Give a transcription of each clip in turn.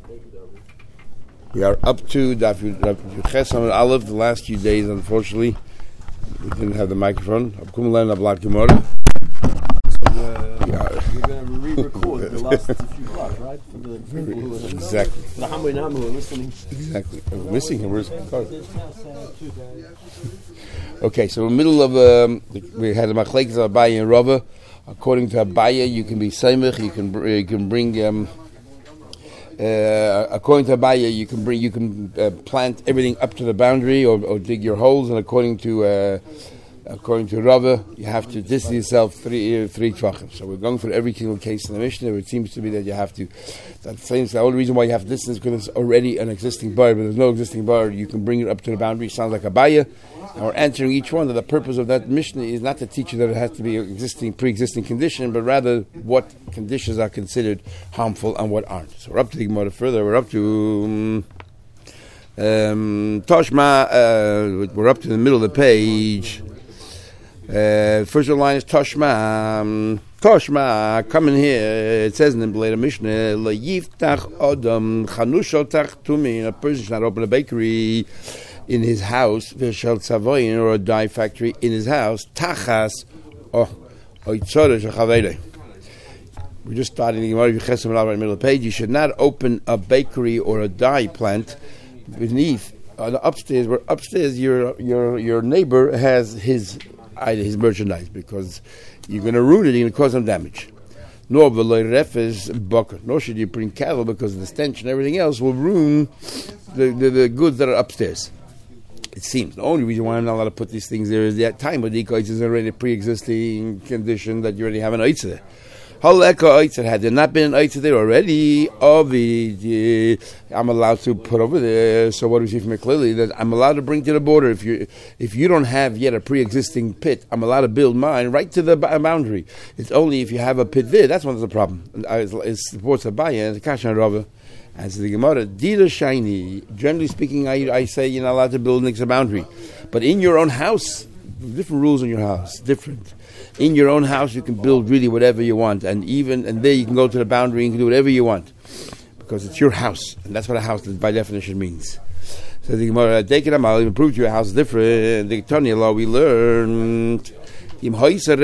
We are up to Daf Ches Amud Aleph. The last few days, unfortunately, we didn't have the microphone. We're going to re-record the last few blocks, right? For the people who are exactly. For the Hamoinam who are listening. Exactly. We're missing him. Where's Okay, so in the middle of we had the Machlekes of Abaye and Rava. According to Abaye, you can be Seimich. You can bring. According to Abaye, you can plant everything up to the boundary or dig your holes, and according to Rava, you have to distance yourself three tvachim. So we're going for every single case in the Mishnah. It seems to be that you have to. That's the only reason why you have to distance is because it's already an existing bar. But there's no existing bar. You can bring it up to the boundary. Sounds like Abaye. And we're answering each one that the purpose of that Mishnah is not to teach you that it has to be an pre-existing condition, but rather what conditions are considered harmful and what aren't. So we're up to the Gemara further. We're up to Toshma. We're up to the middle of the page. First line is Toshma. Toshma, come in here. It says in the later Mishnah, La yiftach odam chanushotach tumi. A person should not open a bakery in his house, v'shel tzavoyin, or a dye factory in his house, tachas, oitzorah shechavele. We're just starting the Gemara Ches Amud Aleph in the middle of the page. You should not open a bakery or a dye plant beneath, upstairs, where upstairs your neighbor has his merchandise, because you're going to ruin it, you're going to cause some damage. Nor should you bring cattle, because of the stench and everything else will ruin the goods that are upstairs. It seems the only reason why I'm not allowed to put these things there is that time, but the oitz is already a pre-existing condition that you already have an oitz there. Had there not been an oitz there already, I'm allowed to put over there. So what do we see from it clearly? That I'm allowed to bring to the border. If you don't have yet a pre-existing pit, I'm allowed to build mine right to the boundary. It's only if you have a pit there, that's when there's a problem. It supports Abaye and Kasha and Rava. As the Gemara, Dira Shiny, generally speaking, I say you're not allowed to build next to the boundary. But in your own house, different rules in your house, different. In your own house, you can build really whatever you want, and there you can go to the boundary and you can do whatever you want, because it's your house, and that's what a house by definition means. So the Gemara, I'll even prove to you a house is different. The Tanya law we learned, if your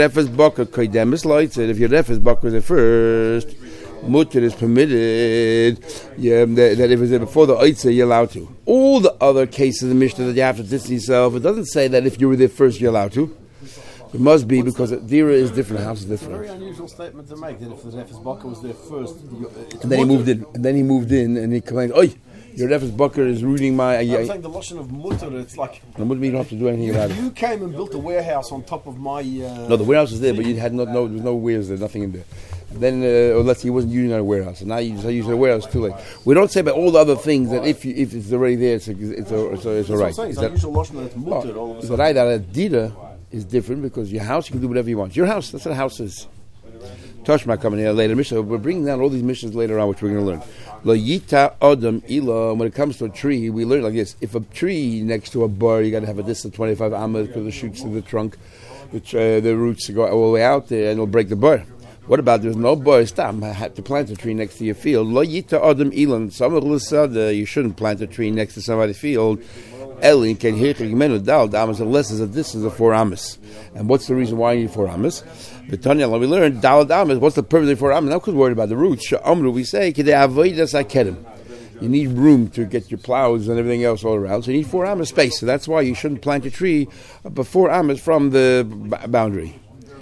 refes bakar is the first, mutter is permitted, that if it's before the oitza, you're allowed to. All the other cases of the Mishnah that you have to distance yourself, it doesn't say that if you were there first, you're allowed to. It must be, because Dira is different, house is different. It's a very unusual statement to make, that if the Refes Bakar was there first, and then he moved in, and he complained, "Oi, your Refes Bakar is ruining my." I'm saying the lotion of mutter. It's like you don't have to do anything about it. You came and built a warehouse on top of my. No, the warehouse was there, but you had there was no warehouse there, nothing in there. Then, let's say he wasn't using a warehouse, and now you just use a warehouse too late. We don't say about all the other things that if it's already there, it's all right. It's unusual lotion that it's mutter. All of a it's sudden. right that Dira is different, because your house, you can do whatever you want. Your house, that's what a house is. Toshma coming here later. Mishnah, we're bringing down all these missions later on, which we're going to learn. Lo yita adam ila. When it comes to a tree, we learn like this: if a tree next to a bar, you got to have a distance of 25 amas, because the shoots in the trunk, the roots go all the way out there, and it'll break the bar. What about there's no bar? Stop! I had to plant a tree next to your field. Lo yita adam ilan. You shouldn't plant a tree next to somebody's field. Elin can hear dal damas unless there's a distance of 4 amas. And what's the reason why you need 4 amas? The Tanya, we learned dal damas. What's the purpose of 4 amas? Not because we're worried about the roots. Sha'amru, we say you need room to get your plows and everything else all around. So you need 4 amas space. So that's why you shouldn't plant a tree but 4 amas from the boundary.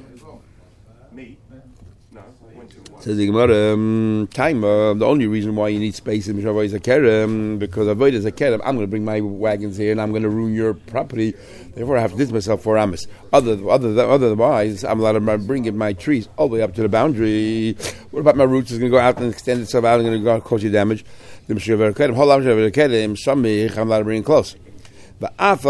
Says the Gemara, the only reason why you need space in Mishavah is a kerem, because avoid is a kerem. I'm going to bring my wagons here and I'm going to ruin your property. Therefore, I have to distance myself 4 amas. Otherwise, I'm allowed to bring in my trees all the way up to the boundary. What about my roots? It's going to go out and extend itself out and going to cause you damage. The Mishavah kerem, I'm allowed to bring it close. And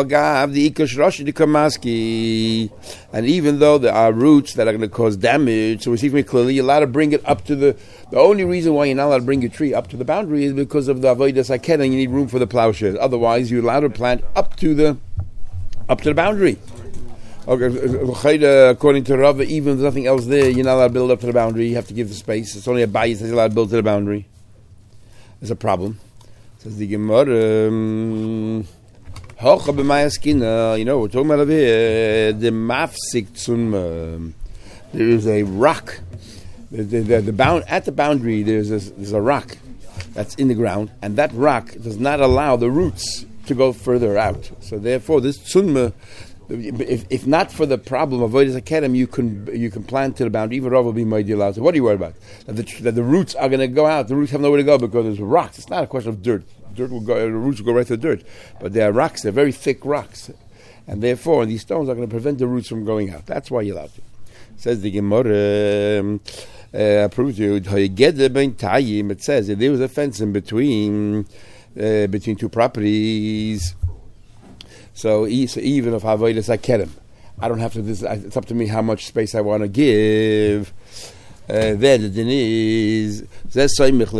even though there are roots that are going to cause damage, so we see from it clearly, you're allowed to bring it up to the only reason why you're not allowed to bring your tree up to the boundary is because of the avodas haked, and you need room for the plowshares. Otherwise, you're allowed to plant up to the boundary. Okay, according to Rava, even if there's nothing else there, you're not allowed to build up to the boundary. You have to give the space. It's only a bayis that's allowed to build to the boundary. there's a problem. Says the Gemara, Hocha b'mayaskina, we're talking about over here, the mafsik tzunma. There is a rock. At the boundary, there's a rock that's in the ground, and that rock does not allow the roots to go further out. So therefore, this tzunma, if not for the problem of avodas hakedem, you can plant to the boundary. Even Rav will be ideal out. So what are you worried about? That the roots are going to go out. The roots have nowhere to go because there's rocks. It's not a question of dirt. The roots will go right through the dirt. But they are rocks. They're very thick rocks, and therefore these stones are going to prevent the roots from going out. That's why you're allowed to. Says the Gemara. Proves you. It says if there was a fence in between two properties. So even if avodas hakedem, I don't have to. It's up to me how much space I want to give. Then the din is then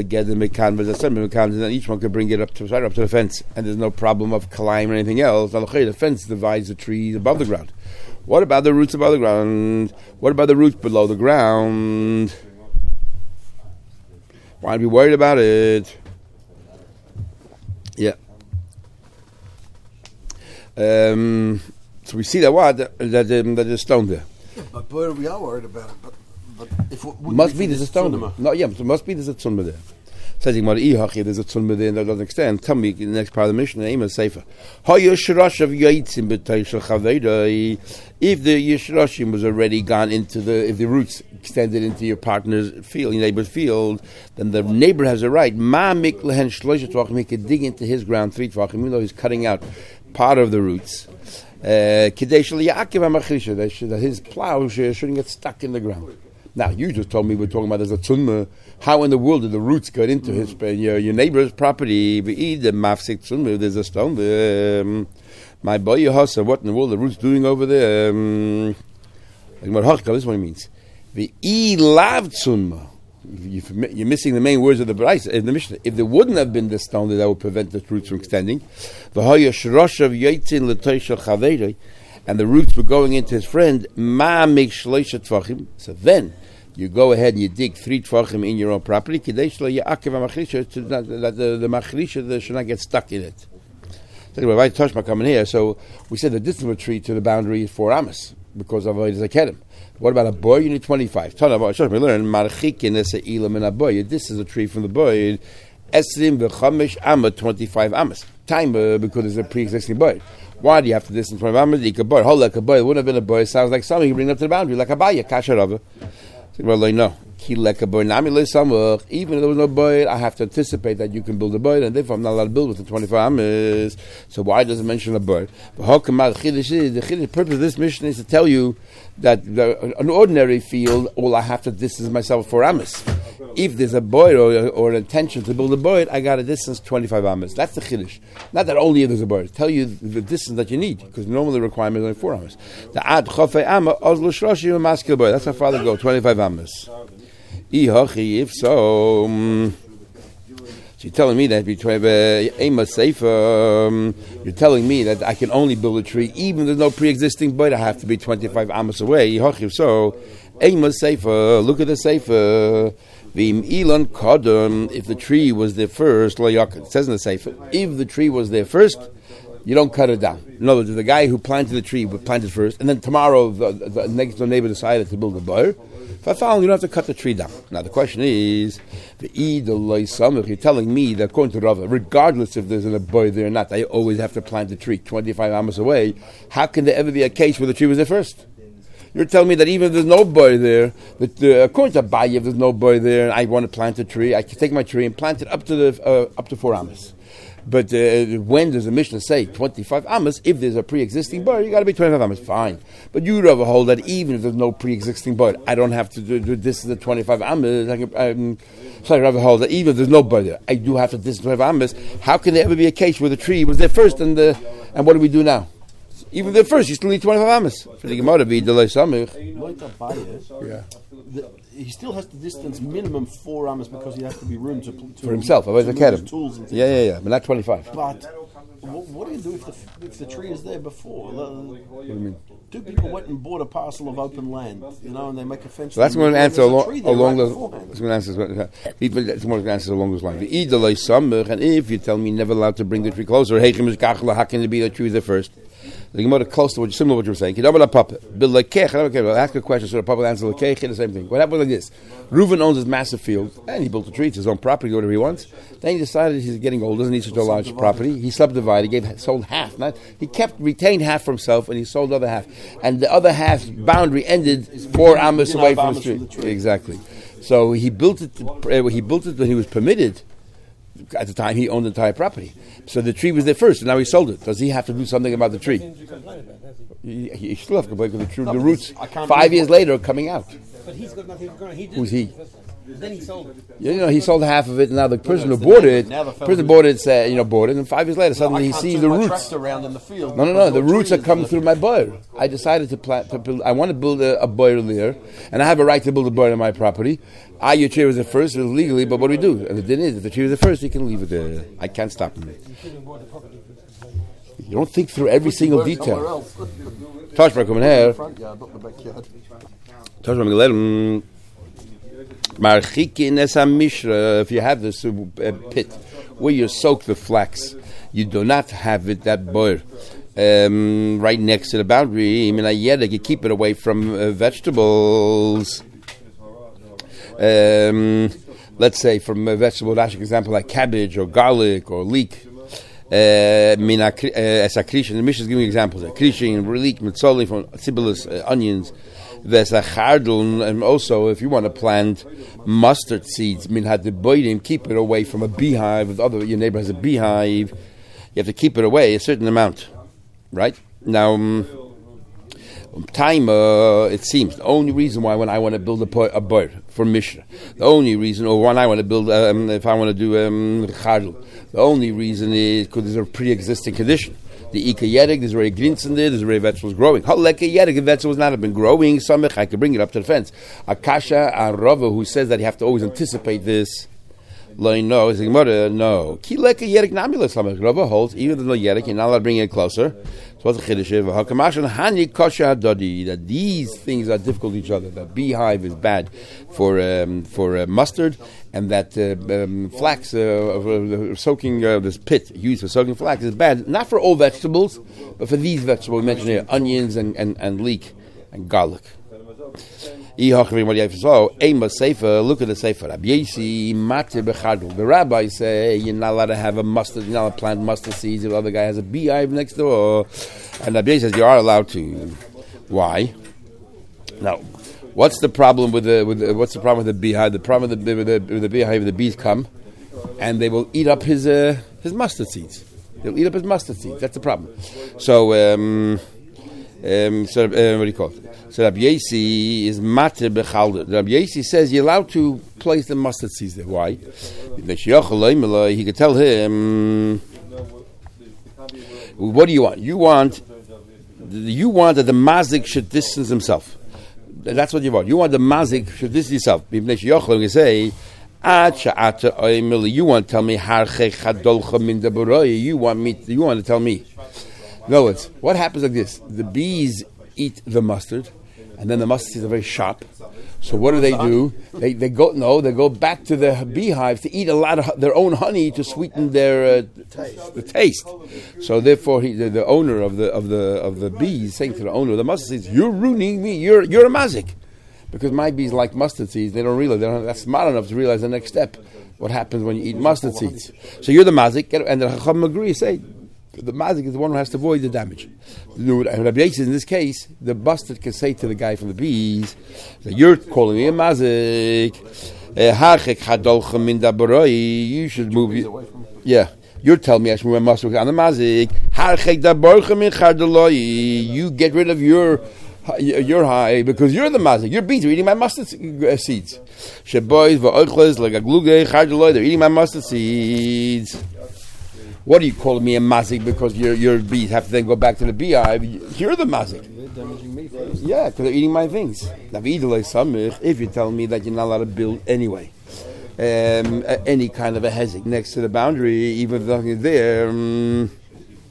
each one could bring it up to the fence, and there's no problem of climb or anything else. The fence divides the trees above the ground. What about the roots above the ground? What about the roots below the ground? Why be worried about it? Yeah. So we see that there's stone there. Yeah, but boy, we are worried about it. But if must be there's a stone there. No, yeah, so must be there's a tzunma there. Says there's a tzunma there that doesn't extend. Tell me in the next part of the mission, aim is safer. If the yishrashim was already gone into if the roots extended into your partner's field, your neighbor's field, then the neighbor has a right. He could dig into his ground 3 tvachim, even though he's cutting out part of the roots. That his plow shouldn't get stuck in the ground. Now, you just told me we're talking about there's a tzunma. How in the world did the roots get into your neighbor's property? There's a stone there. My boy Yehasa, what in the world are the roots doing over there? This is what it means. You're missing the main words of the Braisa, in the Mishnah. If there wouldn't have been this stone that would prevent the roots from extending, and the roots were going into his friend, so then you go ahead and you dig 3 tvachim in your own property, that the machrisha should not get stuck in it. So anyway, if I touch my coming here, so we said the distance of a tree to the boundary is 4 amas because of avodas hakedem. What about a boy? You need 25. We learn this is a tree from the boy. 25 amas. Time because it's a pre-existing boy. Why do you have to distance 25 amas? It wouldn't have been a boy. It sounds like something you bring up to the boundary, like a baya, kasha rava. Well, no. Even if there was no boy, I have to anticipate that you can build a boy, and therefore I'm not allowed to build within 25 amas. So why does it mention a boy? The purpose of this mission is to tell you that an ordinary field, all I have to distance myself 4 amas. If there's a boy or an intention to build a boy, I got a distance 25 amas. That's the chiddush. Not that only if there's a boy. Tell you the distance that you need, because normally the requirement is only 4 amas. The ad chofei amma ozlo shroshim maskil boy. That's how far they go. 25 amas. If so, you're telling me that between you're telling me that I can only build a tree even if there's no pre-existing boy. I have to be 25 amas away. If so, look at the sefer. If the tree was there first, it says in the sefer, if the tree was there first, you don't cut it down. In other words, the guy who planted the tree would plant it first, and then tomorrow the next door neighbor decided to build a boy. If I found, you don't have to cut the tree down. Now the question is, you're telling me that according to Rava, regardless if there's a boy there or not, I always have to plant the tree 25 amas away. How can there ever be a case where the tree was there first? You're telling me that even if there's no boy there, that according to Abaye, if there's no boy there, and I want to plant a tree, I can take my tree and plant it up to 4 amas. But when does the Mishnah say 25 amas? If there's a pre-existing boy, you got to be 25 amas. Fine. But you rather hold that even if there's no pre-existing boy, I don't have to do this is the 25 amas. So I rather hold that even if there's no boy there, I do have to distance 25 amas. How can there ever be a case where the tree was there first and what do we do now? Even there first, you still need 25 amas. For the Gemara, be delay samich. Yeah. He still has to distance minimum 4 amas because he has to be room to for himself. to move his tools. Yeah, but not 25. But what do you do if the tree is there before? What do you mean? Two people went and bought a parcel of open land, and they make a fence. So that's going to answer along those. beforehand. That's going to answer along those lines. And if you tell me never allowed to bring the tree closer, how can it be that tree is there first? The Gemara close to similar to what you were saying. I'll ask a question, so the Papa answers the same thing. What happened like this? Reuven owns this massive field, and he built a tree. It's his own property, whatever he wants. Then he decided he's getting old, doesn't need such a large property. He subdivided, sold half. He retained half for himself, and he sold the other half. And the other half boundary ended 4 amos away from the tree. Exactly. So he built it. He built it when he was permitted. At the time, he owned the entire property. So the tree was there first, and now he sold it. Does he have to do something about the tree? He still has to complain because the roots 5 years later are coming out. But he's got nothing going on. Who's he? Then he sold it. He sold half of it, and now the person who bought it, bought it, and 5 years later, suddenly he sees the roots. Around in the field. No, the roots are coming through my boir. I decided to build. I want to build a boir there, and I have a right to build a boir on my property. Your tree was the first, it was legally, but what do we do? And the thing is, if the tree was the first, you can leave it there. I can't stop him. You don't think through every single detail. Tashma coming here. Tashma let him. If you have this pit where you soak the flax, you do not have it that boir right next to the boundary. You keep it away from vegetables. Let's say from a vegetable, for example, like cabbage or garlic or leek. The Mishnah is giving examples. Krishin, leek, mitzoli from cibulus, onions. And also, if you want to plant mustard seeds, keep it away from a beehive. If your neighbor has a beehive, you have to keep it away a certain amount, right? Now, it seems the only reason why when I want to build a boir for Mishnah, the only reason, or when I want to build, if I want to do chardal, the only reason is because there's a pre-existing condition. The Ika Yedig, there's already greens in there, there's already vegetables growing. Haleka Yedig, if vegetables not have been growing, Samech, I could bring it up to the fence. Akasha Arava, who says that you have to always anticipate this, no, is no. Ki Leka Yedig Namila Samech. Rava holds, even though no Yedig, you're not allowed to bring it closer. So what's the Chiddush? Hani Kosha Hadadi, that these things are difficult to each other. That beehive is bad for mustard, and that flax, soaking this pit used for soaking flax is bad, not for all vegetables, but for these vegetables we mentioned here, onions and leek and garlic. Look at the sefer. The rabbis say you're not allowed to have a mustard, you're not allowed to plant mustard seeds if the other guy has a beehive next door. And Rabbi says you are allowed to. Why? Now, what's the problem with the beehive? The problem with the beehive, the bees come and they will eat up his mustard seeds. They'll eat up his mustard seeds. That's the problem. So what do you call it? So Rabbi Yesi is matir bechalder. Rabbi Yesi says you're allowed to place the mustard seeds there. Why? He could tell him, what do you want? You want that the mazik should distance himself. That's what you want. You want the mazik should distance himself. You say, you want to tell me you want to tell me. In other words, what happens like this? The bees eat the mustard, and then the mustard seeds are very sharp. So what do? They go back to the beehive to eat a lot of their own honey to sweeten their taste. So therefore, the owner of the bees saying to the owner of the mustard seeds, "You're ruining me. You're a mazik." Because my bees like mustard seeds, they don't realize they're not smart enough to realize the next step. What happens when you eat mustard seeds? So you're the mazik, and the Chacham agree, say the mazik is the one who has to avoid the damage. And Rabbi Yossi, in this case, the mustard can say to the guy from the bees, "You're calling me a mazik. You should move. Yeah." You're telling me I should move my mustard on the mazik. You get rid of your high because you're the mazik. Your bees are eating my mustard seeds. They're eating my mustard seeds. What are you calling me a mazik because your bees have to then go back to the beehive? You're the mazik. They're damaging me first. Yeah, because they're eating my things. If you tell me that you're not allowed to build anyway, any kind of a hezek next to the boundary, even if nothing is there,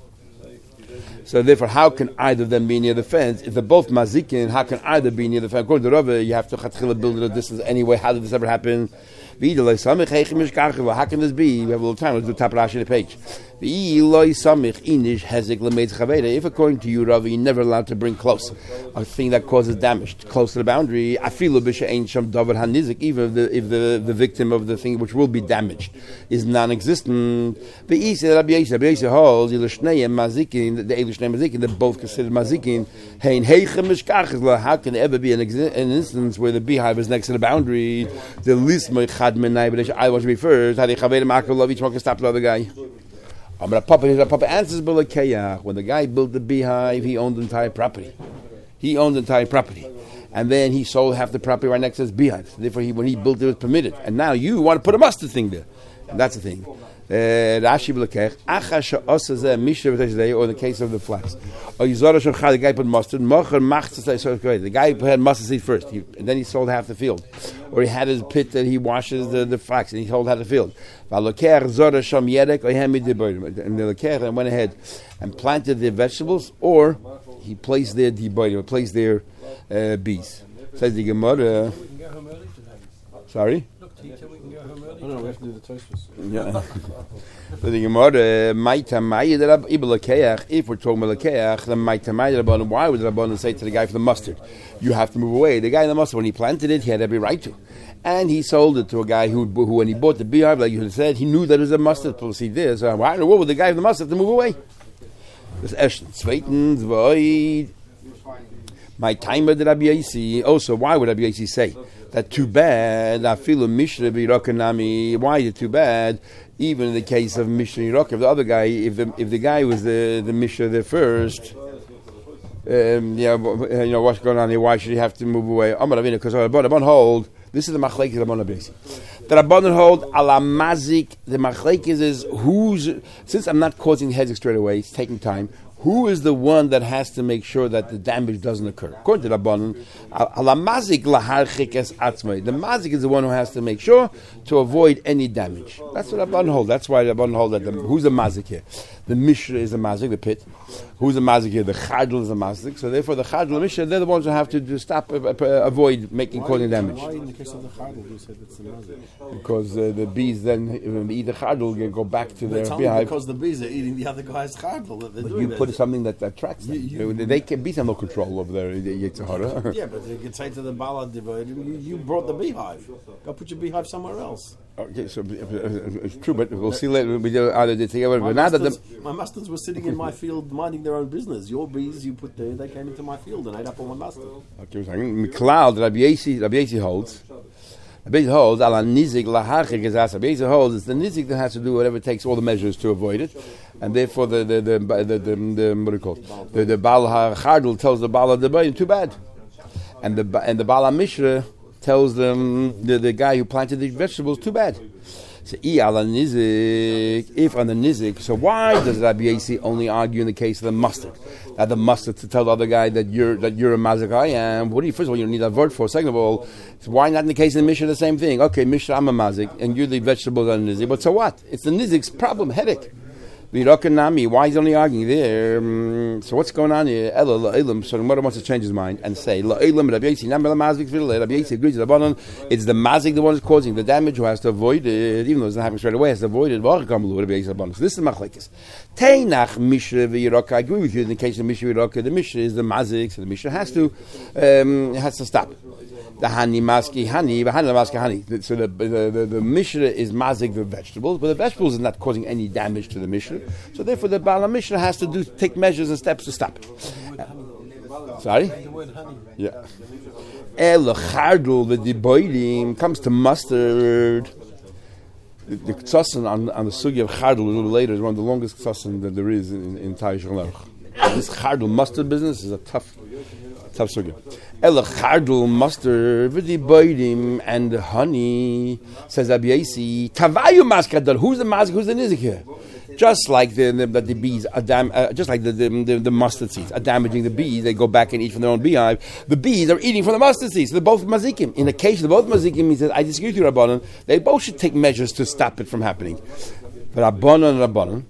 So therefore, how can either of them be near the fence? If they're both mazikin, how can either be near the fence? According to Rava, you have to chatchila build it a distance anyway. How did this ever happen? How can this be? We have a little time. Let's do top Rashi on the page. If according to you, Rava, you're never allowed to bring close a thing that causes damage close to the boundary, even if the victim of the thing which will be damaged is non-existent. The Eisa holds they're both considered mazikin. How can there ever be an instance where the beehive is next to the boundary? The least I want to be first. Each one can stop the other guy. Papa answers, when the guy built the beehive, he owned the entire property. And then he sold half the property right next to his beehive. Therefore, when he built it, it was permitted. And now you want to put a mustard thing there. And that's the thing. Rashi b'lekech achasha osazeh mishra v'teshdei, or in the case of the flax. Or yizora shoncha, the guy put mustard. Mocher machzasei, so great. The guy had mustard seed first, and then he sold half the field. Or he had his pit that he washes the flax, and he sold half the field. V'aloker zora sham yedek oyhem midiborim. And the loker went ahead and planted their vegetables, or he placed their diborim, placed their bees. Says the Gemara. Sorry. No, we have to do the toasters. Yeah. But the Gemara, if we're talking about lekeach, then why would the Rabbanan say to the guy for the mustard, you have to move away? The guy in the mustard, when he planted it, he had every right to. And he sold it to a guy who when he bought the beehive, like you said, he knew that it was a mustard seed there. So why in the world would the guy in the mustard have to move away? This Eshton. Zweitens, void. My timer did Rabbi Yosi. Also, why would Rabbi Yosi say that too bad? I feel a mishra b'rokanami. Why is it too bad? Even in the case of mishra yirok, if the other guy, if the guy was the mishra there first, what's going on here? Why should he have to move away? Because Rabbanan hold. This is the machlekes Rabbanan basi. The Rabbanan hold ala mazik. The machlekes is who's. Since I'm not causing headache straight away, it's taking time. Who is the one that has to make sure that the damage doesn't occur? According to Rabbanan, ala mazik laharchik es atzmai. The mazik is the one who has to make sure to avoid any damage. That's what Rabbanan hold. That's why Rabbanan hold that. Who's the mazik here? The mishra is the mazik, the pit. Who's the mazik here? The chadl is the mazik. So therefore, the chadl and mishra, they're the ones who have to stop, avoid causing damage. Why in the case of the chadl you said it's the mazik? Because the bees then, when they eat the chadl, they go back to their beehive. Because the bees are eating the other guy's chadl. That they're But doing you that. put something that attracts them. They can bees have no control over their Yitzhahara. Yeah, but they can say to the ballad, you brought the beehive. Go put your beehive somewhere else. Okay, so it's true, but we'll see later. We do either did together. But now that My mustards were sitting in my field minding their own business. Your bees you put there, they came into my field and ate up all my mustard. okay, Miklal, Rabbi Yosi holds. Rabbi Yosi holds ala nizik laharchik is asa. Rabbi Yosi holds it's the nizik that has to do whatever it takes, all the measures to avoid it, and therefore the what do you call it? The Baal HaChardal tells the Baal HaDebayim too bad, and the Baal HaMishra tells them the guy who planted the vegetables too bad. So if on the nizik, so why does Rabbi Yosi only argue in the case of the mustard? That the mustard to tell the other guy that you're a mazik, I am. What do you? First of all, you don't need that word for. Second of all, so why not in the case of the Mishnah the same thing? Okay, Mishnah, I'm a mazik, and you're the vegetables on the nizik. But so what? It's the nizik's problem, headache. Nami, why is he only arguing there? So what's going on here? So the Gemara wants to change his mind and say, Rabbi Yosi agrees with Rabbanan. It's the mazik the one who's causing the damage, who has to avoid it, even though it's not happening straight away, has to avoid it. So this is the machlekes. Teinach mishra v'yiraka. I agree with you in the case of mishra v'yiraka. The mishra is the mazik, so the mishra has to stop. The hani maski hani, the hani maski hani. So the mishra is mazik the vegetables, but the vegetables is not causing any damage to the mishra. So therefore, the Baal HaMishra has to take measures and steps to stop it. Sorry? The word honey. Yeah. El chardul the diboidim comes to mustard. The ktsasan on the sugi of chardul a little later is one of the longest ktsasan that there is in Taish Aruch. This chardul mustard business is a tough sugi. El chardul mustard with the boidim and the honey, says Rabbi Yosi. Tavayu maskadal. Who's the mask? Who's the nizik here? Just like the bees are just like the mustard seeds are damaging the bees, they go back and eat from their own beehive. The bees are eating from the mustard seeds. So they're both mazikim. In the case of both mazikim, he says, I disagree with you, Rabbanan. They both should take measures to stop it from happening. But Rabbanan,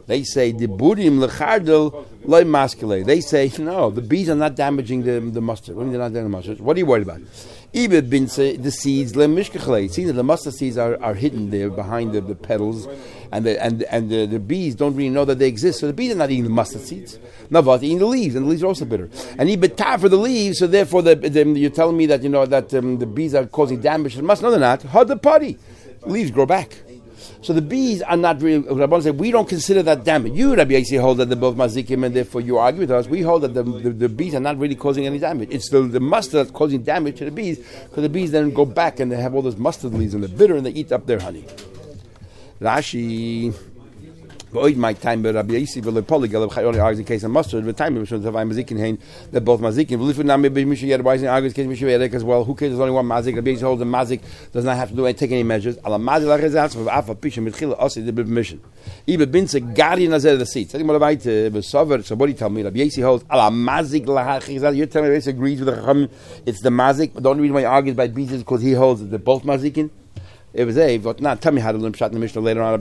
They say the burim lechardel loy maskele. They say no, the bees are not damaging the mustard. What do you mean they're not damaging the mustard? What are you worried about? Ibid bin the seeds le mishkachle. See that the mustard seeds are hidden there behind the petals, and the bees don't really know that they exist. So the bees are not eating the mustard seeds. No, but eating the leaves, and the leaves are also bitter. And ibid tar for the leaves. So therefore, you're telling me that the bees are causing damage to the mustard. No, they're not. Hard the potty. Leaves grow back. So the bees are not really. Rabban said we don't consider that damage. You, Rabbi Yossi, hold that they're both mazikim, and therefore you argue with us. We hold that the bees are not really causing any damage. It's the mustard that's causing damage to the bees, because the bees then go back and they have all those mustard leaves and they're bitter and they eat up their honey. Rashi. My time, but Rabbi Yossi will polygal only argues in case of mustard. The time of mazikin hain they're both mazikin. Well, if now maybe Mishnah why is in argues case Mishnah as well? Who cares? There's only one mazik. Rabbi Yossi holds the mazik does not have to take any measures. Ala mazik lachezatz for afa pisha mitchila osi the permission. Ibe binse guardian azer the seat. Say more about besover. So what do you tell me? Rabbi Yossi holds ala mazik lachezatz. You're telling me Rabbi Yossi agrees with the chacham. It's the mazik. The only reason why he argues by bees is because he holds that they're both mazikin. It was but not tell me how to learn pshat in the Mishnah later on.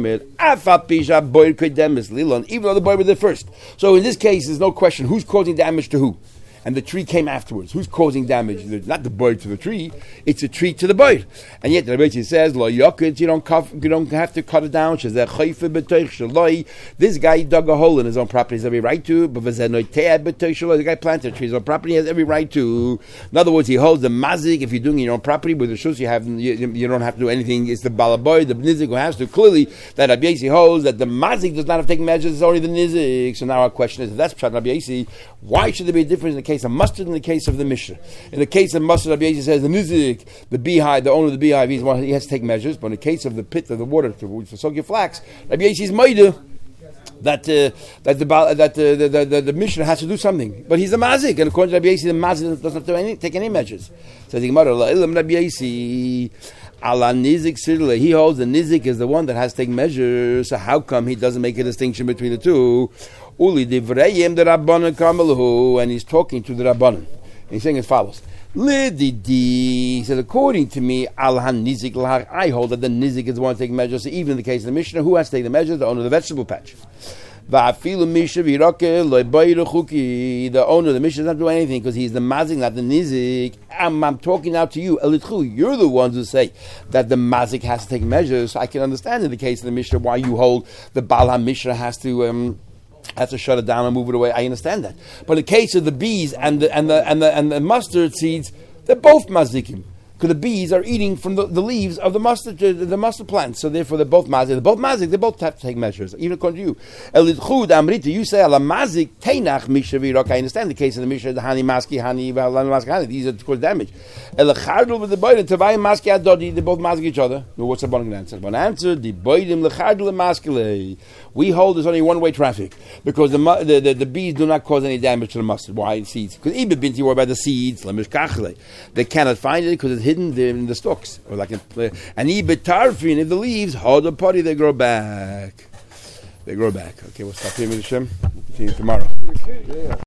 Even though the boy was there first. So in this case, there's no question who's causing damage to who. And the tree came afterwards. Who's causing damage? Not the bird to the tree; it's a tree to the bird. And yet the Rebbe says, "Lo yokit." You don't have to cut it down. This guy dug a hole in his own property. He has every right to. But the guy planted a tree in his own property. He has every right to. In other words, he holds the mazik. If you're doing it in your own property with the shus, you don't have to do anything. It's the balaboy, the nizik who has to. Clearly, that Rabbi Yossi holds that the mazik does not have to take measures. It's only the nizik. So now our question is, if that's pshat Rabbi Yossi, why should there be a difference in the case of mustard in the case of the Mishnah? In the case of mustard, Rabbi Yossi says the nizik, the beehive, the owner of the beehive, he has to take measures. But in the case of the pit of the water to soak your flax, Rabbi Yossi is meidah that the Mishnah has to do something. But he's the mazik, and according to Rabbi Yossi, the mazik doesn't have to take any measures. So the Gemara, Rabbi Yossi, ala nizik sidle, he holds the nizik is the one that has to take measures. So how come he doesn't make a distinction between the two? Uli divrayim the Rabbanan kamalahu, and he's talking to the Rabbanan. And he's saying as follows. Lididi, he said, according to me, al nizik lahar, I hold that the nizik is the one to take measures. So even in the case of the Mishnah, who has to take the measures? The owner of the vegetable patch. The owner of the Mishnah does not do anything because he's the mazik, not the nizik. I'm talking now to you, Elitchu. You're the ones who say that the mazik has to take measures. So I can understand in the case of the Mishnah why you hold the Baal HaMishnah has to shut it down and move it away. I understand that. But in the case of the bees and the mustard seeds, they're both mazikim. Because the bees are eating from the leaves of the mustard plant. So therefore they're both mazik. They're both mazik. They both have to take measures. Even according to you. Elidchud amrita, you say ala mazik teinach mishavirok. I understand the case of the Mishnah, the hani maski, hani, maski, hani. These are to cause damage. Elachardul with the boyd, tavai maski adodi, they both mazik each other. Well, what's the one answer? One answer, the boydim lechardul maskile. We hold there's only one-way traffic. Because the bees do not cause any damage to the mustard. Why? Seeds. Because even binti worry about the seeds. They cannot find it because it's hidden in the stalks, or like and ibitarfin, if the leaves hold the potty, they grow back. Okay, we'll stop here, Hashem. Continue tomorrow.